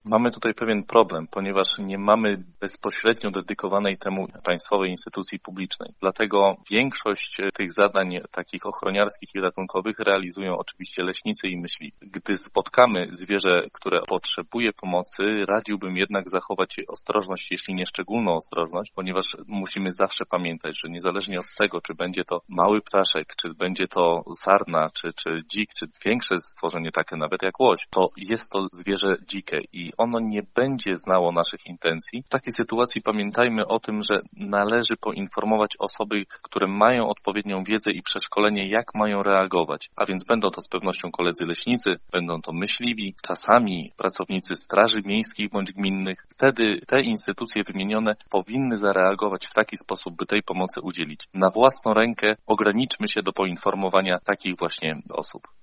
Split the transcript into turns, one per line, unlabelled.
Mamy tutaj pewien problem, ponieważ nie mamy bezpośrednio dedykowanej temu państwowej instytucji publicznej. Dlatego większość tych zadań takich ochroniarskich i ratunkowych realizują oczywiście leśnicy i myśliwi. Gdy spotkamy zwierzę, które potrzebuje pomocy, radziłbym jednak zachować ostrożność, jeśli nie szczególną ostrożność, ponieważ musimy zawsze pamiętać, że niezależnie od tego, czy będzie to mały ptaszek, czy będzie to sarna, czy dzik, czy większe stworzenie takie nawet jak łoś, to jest to zwierzę dzikie i ono nie będzie znało naszych intencji. W takiej sytuacji pamiętajmy o tym, że należy poinformować osoby, które mają odpowiednią wiedzę i przeszkolenie, jak mają reagować. A więc będą to z pewnością koledzy leśnicy, będą to myśliwi, czasami pracownicy straży miejskich bądź gminnych. Wtedy te instytucje wymienione powinny zareagować w taki sposób, by tej pomocy udzielić. Na własną rękę ograniczmy się do poinformowania takich właśnie osób.